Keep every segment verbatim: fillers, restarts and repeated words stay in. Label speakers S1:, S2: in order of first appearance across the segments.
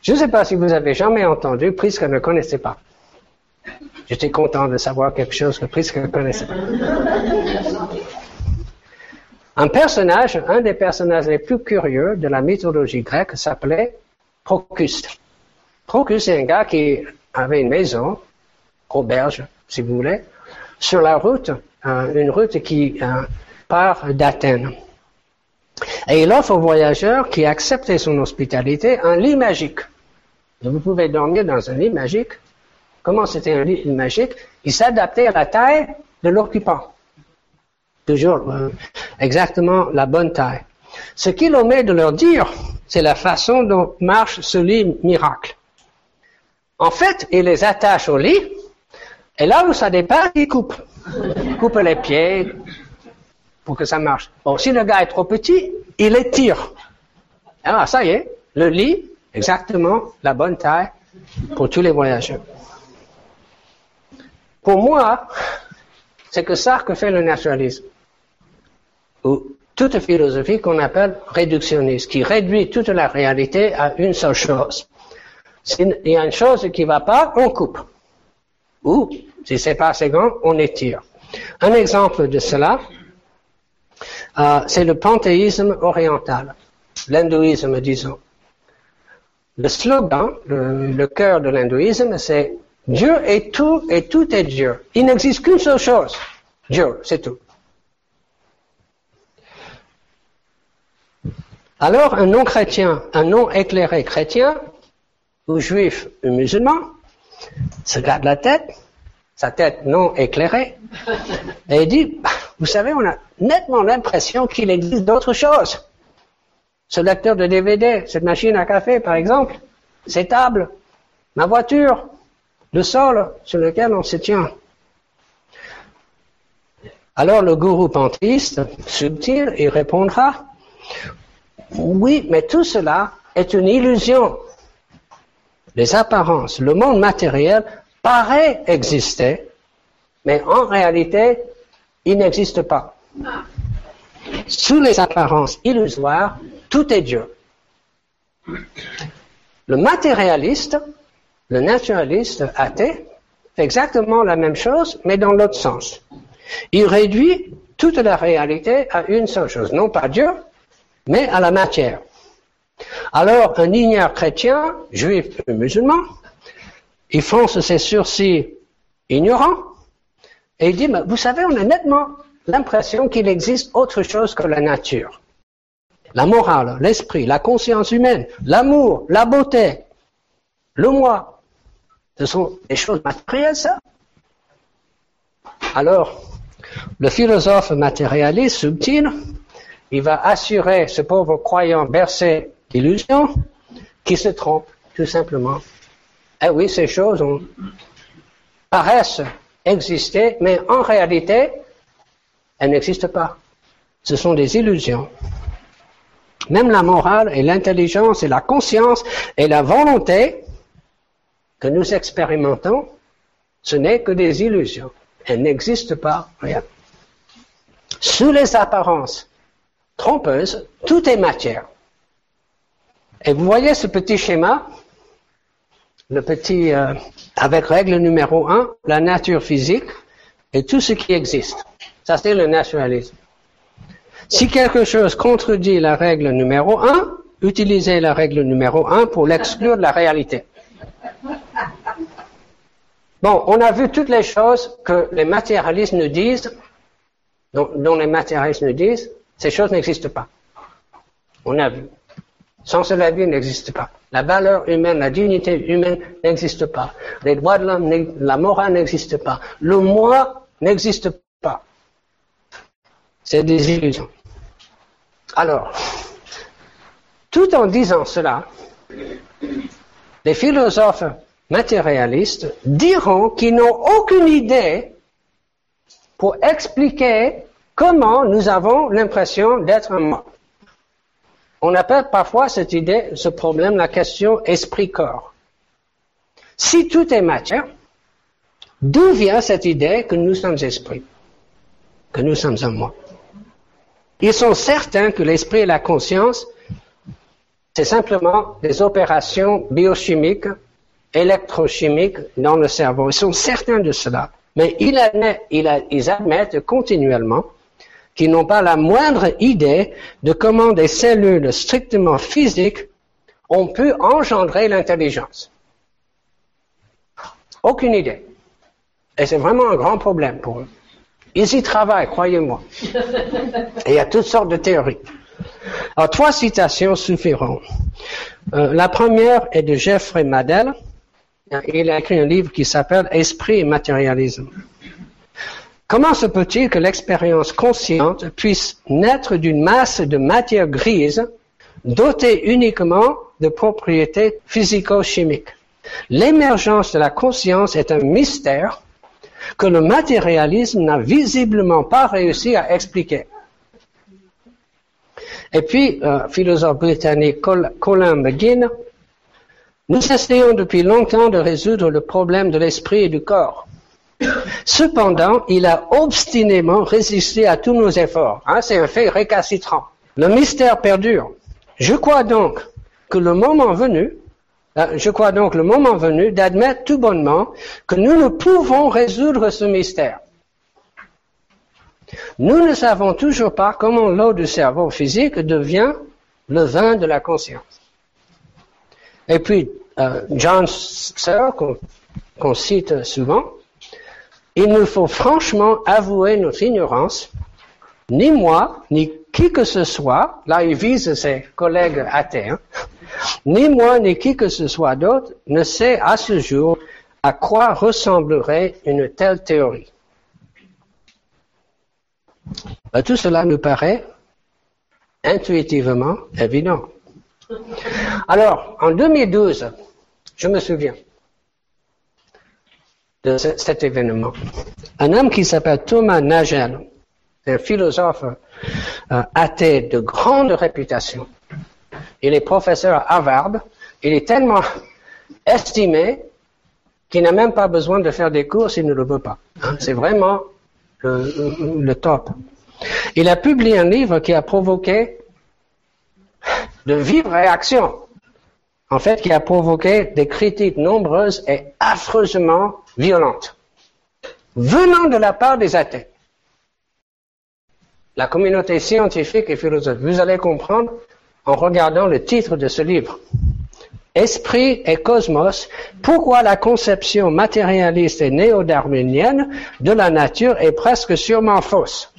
S1: Je ne sais pas si vous avez jamais entendu, Prisca ne connaissait pas. J'étais content de savoir quelque chose que Prisca ne connaissait pas. Un personnage, un des personnages les plus curieux de la mythologie grecque s'appelait Procus. Procus, c'est un gars qui avait une maison, auberge, si vous voulez, sur la route, euh, une route qui euh, part d'Athènes. Et il offre aux voyageurs qui acceptaient son hospitalité un lit magique. Et vous pouvez dormir dans un lit magique. Comment c'était un lit magique? Il s'adaptait à la taille de l'occupant. Toujours euh, exactement la bonne taille. Ce qu'il omet de leur dire, c'est la façon dont marche ce lit miracle. En fait, il les attache au lit, et là où ça dépasse, il coupe. Il coupe les pieds pour que ça marche. Bon, si le gars est trop petit, il étire. Alors, ça y est, le lit, exactement la bonne taille pour tous les voyageurs. Pour moi, c'est que ça que fait le naturalisme. Ou toute philosophie qu'on appelle réductionniste, qui réduit toute la réalité à une seule chose. S'il y a une chose qui ne va pas, on coupe. Ou, si c'est pas assez grand, on étire. Un exemple de cela, euh, c'est le panthéisme oriental, l'hindouisme, disons. Le slogan, le, le cœur de l'hindouisme, c'est « Dieu est tout et tout est Dieu ». Il n'existe qu'une seule chose, Dieu, c'est tout. Alors, un non-chrétien, un non-éclairé chrétien, ou juif ou musulman, se gratte la tête, sa tête non éclairée, et il dit, vous savez, on a nettement l'impression qu'il existe d'autres choses. Ce lecteur de D V D, cette machine à café, par exemple, ces tables, ma voiture, le sol sur lequel on se tient. Alors le gourou panthéiste, subtil, il répondra, oui, mais tout cela est une illusion. Les apparences, le monde matériel paraît exister, mais en réalité, il n'existe pas. Sous les apparences illusoires, tout est Dieu. Le matérialiste, le naturaliste athée, fait exactement la même chose, mais dans l'autre sens. Il réduit toute la réalité à une seule chose, non pas Dieu, mais à la matière. Alors, un ignare chrétien, juif ou musulman, il fronce ses sourcils ignorants, et il dit, mais vous savez, on a nettement l'impression qu'il existe autre chose que la nature. La morale, l'esprit, la conscience humaine, l'amour, la beauté, le moi, ce sont des choses matérielles, ça. Alors, le philosophe matérialiste subtil, il va assurer ce pauvre croyant bercé d'illusions qui se trompe, tout simplement. Eh oui, ces choses ont, paraissent exister, mais en réalité, elles n'existent pas. Ce sont des illusions. Même la morale et l'intelligence et la conscience et la volonté que nous expérimentons, ce n'est que des illusions. Elles n'existent pas, rien. Sous les apparences trompeuses, tout est matière. Et vous voyez ce petit schéma, le petit, euh, avec règle numéro un, la nature physique et tout ce qui existe. Ça, c'est le naturalisme. Si quelque chose contredit la règle numéro un, utilisez la règle numéro un pour l'exclure de la réalité. Bon, on a vu toutes les choses que les matérialistes nous disent, dont, dont les matérialistes nous disent, ces choses n'existent pas. On a vu. Sans cela, la vie n'existe pas. La valeur humaine, la dignité humaine n'existe pas. Les droits de l'homme, la morale n'existe pas. Le moi n'existe pas. C'est des illusions. Alors, tout en disant cela, les philosophes matérialistes diront qu'ils n'ont aucune idée pour expliquer comment nous avons l'impression d'être un moi. On appelle parfois cette idée, ce problème, la question esprit-corps. Si tout est matière, d'où vient cette idée que nous sommes esprits, que nous sommes un moi? Ils sont certains que l'esprit et la conscience c'est simplement des opérations biochimiques, électrochimiques dans le cerveau. Ils sont certains de cela. Mais ils admettent, ils admettent continuellement qu'ils n'ont pas la moindre idée de comment des cellules strictement physiques ont pu engendrer l'intelligence. Aucune idée. Et c'est vraiment un grand problème pour eux. Ils y travaillent, croyez-moi. Et il y a toutes sortes de théories. Alors, trois citations suffiront. Euh, la première est de Jeffrey Madel. Il a écrit un livre qui s'appelle « Esprit et matérialisme ». Comment se peut-il que l'expérience consciente puisse naître d'une masse de matière grise dotée uniquement de propriétés physico-chimiques? L'émergence de la conscience est un mystère que le matérialisme n'a visiblement pas réussi à expliquer. Et puis, euh, philosophe britannique Colin McGinn, nous essayons depuis longtemps de résoudre le problème de l'esprit et du corps. Cependant, il a obstinément résisté à tous nos efforts. Hein, c'est un fait récalcitrant. Le mystère perdure. Je crois donc que le moment venu, euh, je crois donc le moment venu d'admettre tout bonnement que nous ne pouvons résoudre ce mystère. Nous ne savons toujours pas comment l'eau du cerveau physique devient le vin de la conscience. Et puis, euh, John Searle, qu'on, qu'on cite souvent, il nous faut franchement avouer notre ignorance. Ni moi, ni qui que ce soit, là il vise ses collègues athées, hein, ni moi, ni qui que ce soit d'autre ne sait à ce jour à quoi ressemblerait une telle théorie. Ben, tout cela nous paraît intuitivement évident. Alors, en deux mille douze, je me souviens de ce, cet événement. Un homme qui s'appelle Thomas Nagel, un philosophe euh, athée de grande réputation. Il est professeur à Harvard. Il est tellement estimé qu'il n'a même pas besoin de faire des cours s'il ne le veut pas. Hein, c'est vraiment le, le top. Il a publié un livre qui a provoqué de vives réactions. En fait, qui a provoqué des critiques nombreuses et affreusement violentes, venant de la part des athées. La communauté scientifique et philosophique, vous allez comprendre en regardant le titre de ce livre. Esprit et cosmos, pourquoi la conception matérialiste et néo-darwinienne de la nature est presque sûrement fausse.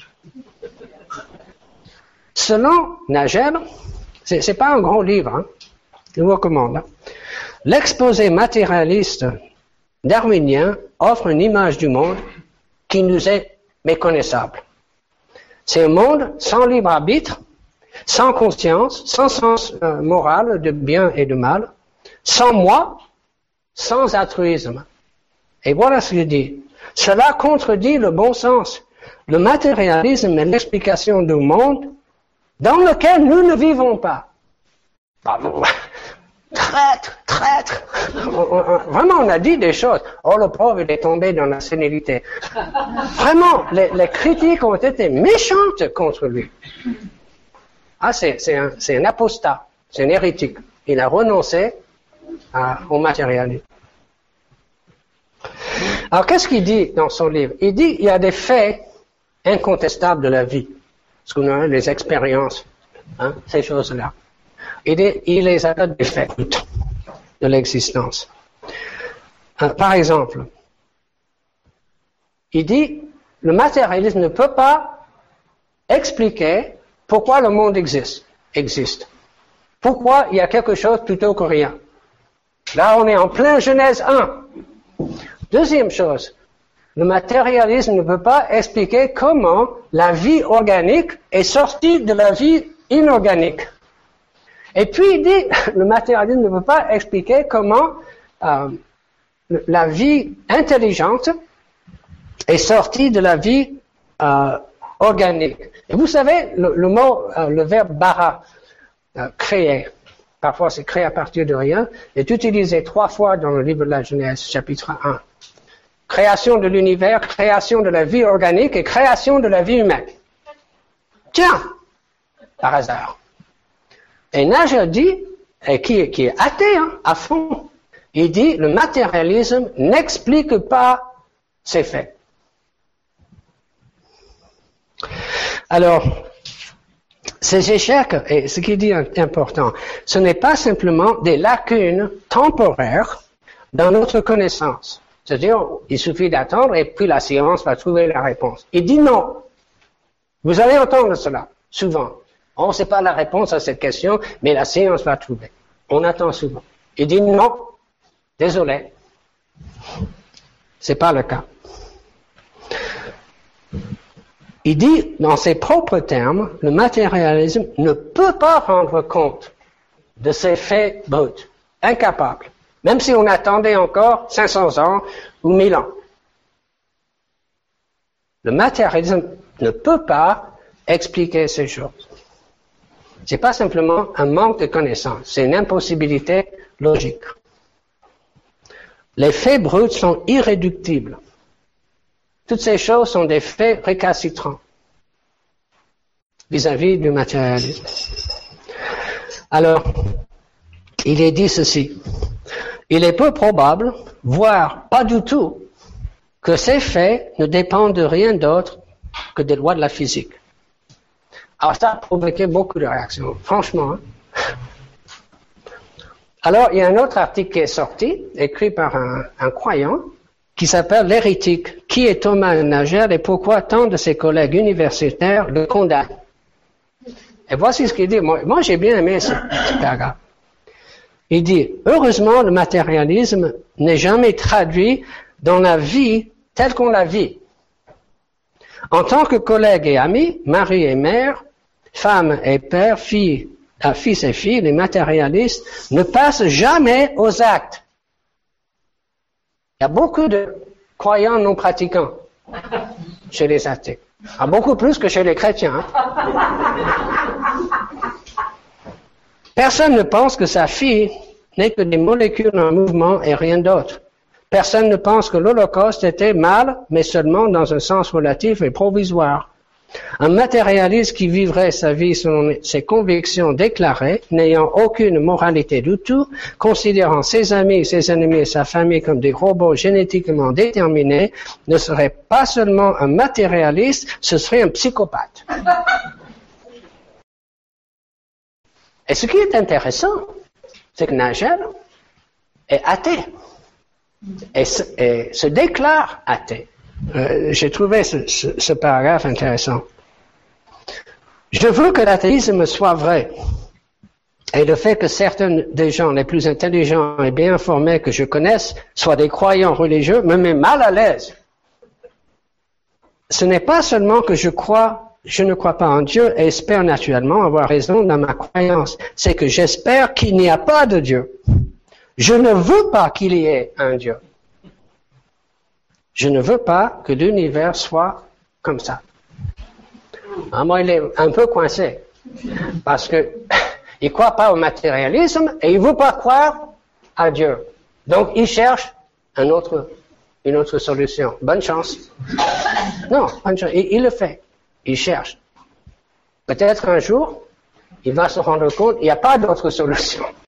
S1: Selon Nagel, c'est, c'est pas un grand livre, hein, je vous recommande. Hein. L'exposé matérialiste darwinien offre une image du monde qui nous est méconnaissable. C'est un monde sans libre arbitre, sans conscience, sans sens euh, moral de bien et de mal, sans moi, sans altruisme. Et voilà ce qu'il dit. Cela contredit le bon sens. Le matérialisme est l'explication du monde dans lequel nous ne vivons pas. Bravo. Traître, traître. Vraiment, on a dit des choses. Oh, le pauvre, il est tombé dans la sénilité. Vraiment, les, les critiques ont été méchantes contre lui. Ah, c'est, c'est, un, c'est un apostat, c'est un hérétique. Il a renoncé à, au matérialisme. Alors, qu'est-ce qu'il dit dans son livre? Il dit qu'il y a des faits incontestables de la vie. Ce qu'on a, les expériences, hein, ces choses-là. Il, est, il les appelle des faits de l'existence. Euh, par exemple, il dit, le matérialisme ne peut pas expliquer pourquoi le monde existe. existe. Pourquoi il y a quelque chose plutôt que rien. Là, on est en plein Genèse un. Deuxième chose, le matérialisme ne peut pas expliquer comment la vie organique est sortie de la vie inorganique. Et puis il dit, le matérialisme ne peut pas expliquer comment euh, la vie intelligente est sortie de la vie euh, organique. Et vous savez, le, le mot, euh, le verbe bara, euh, créer, parfois c'est créer à partir de rien, est utilisé trois fois dans le livre de la Genèse, chapitre un. Création de l'univers, création de la vie organique et création de la vie humaine. Tiens, par hasard. Et Nagel dit, et qui, qui est athée, hein, à fond. Il dit, le matérialisme n'explique pas ces faits. Alors, ces échecs, et ce qu'il dit est important, ce n'est pas simplement des lacunes temporaires dans notre connaissance. C'est-à-dire, il suffit d'attendre et puis la science va trouver la réponse. Il dit non. Vous allez entendre cela, souvent. On ne sait pas la réponse à cette question, mais la science va trouver. On attend souvent. Il dit non. Désolé. C'est pas le cas. Il dit, dans ses propres termes, le matérialisme ne peut pas rendre compte de ces faits bruts. Incapable. Même si on attendait encore cinq cents ans ou mille ans. Le matérialisme ne peut pas expliquer ces choses. C'est pas simplement un manque de connaissance, c'est une impossibilité logique. Les faits bruts sont irréductibles. Toutes ces choses sont des faits récalcitrants vis-à-vis du matérialisme. Alors, il est dit ceci. Il est peu probable, voire pas du tout, que ces faits ne dépendent de rien d'autre que des lois de la physique. Alors ça a provoqué beaucoup de réactions, franchement. Hein? Alors, il y a un autre article qui est sorti, écrit par un, un croyant, qui s'appelle L'hérétique. Qui est Thomas Nagel et pourquoi tant de ses collègues universitaires le condamnent? Et voici ce qu'il dit. Moi, moi j'ai bien aimé ce, ce paragraphe. Il dit, heureusement, le matérialisme n'est jamais traduit dans la vie telle qu'on la vit. En tant que collègues et amis, mari et mère, femme et père, fille, euh, fils et filles, les matérialistes ne passent jamais aux actes. Il y a beaucoup de croyants non pratiquants chez les athées. Ah, beaucoup plus que chez les chrétiens. Hein. Personne ne pense que sa fille n'est que des molécules en mouvement et rien d'autre. Personne ne pense que l'Holocauste était mal, mais seulement dans un sens relatif et provisoire. Un matérialiste qui vivrait sa vie selon ses convictions déclarées, n'ayant aucune moralité du tout, considérant ses amis, ses ennemis et sa famille comme des robots génétiquement déterminés, ne serait pas seulement un matérialiste, ce serait un psychopathe. Et ce qui est intéressant, c'est que Nagel est athée et se, et se déclare athée. Euh, j'ai trouvé ce, ce, ce paragraphe intéressant. Je veux que l'athéisme soit vrai. Et le fait que certains des gens les plus intelligents et bien informés que je connaisse soient des croyants religieux me met mal à l'aise. Ce n'est pas seulement que je crois, je ne crois pas en Dieu et espère naturellement avoir raison dans ma croyance. C'est que j'espère qu'il n'y a pas de Dieu. Je ne veux pas qu'il y ait un Dieu. Je ne veux pas que l'univers soit comme ça. Alors moi, il est un peu coincé. Parce que il croit pas au matérialisme et il veut pas croire à Dieu. Donc, il cherche un autre, une autre solution. Bonne chance. Non, bonne chance. Il, il le fait. Il cherche. Peut-être un jour, il va se rendre compte qu'il n'y a pas d'autre solution.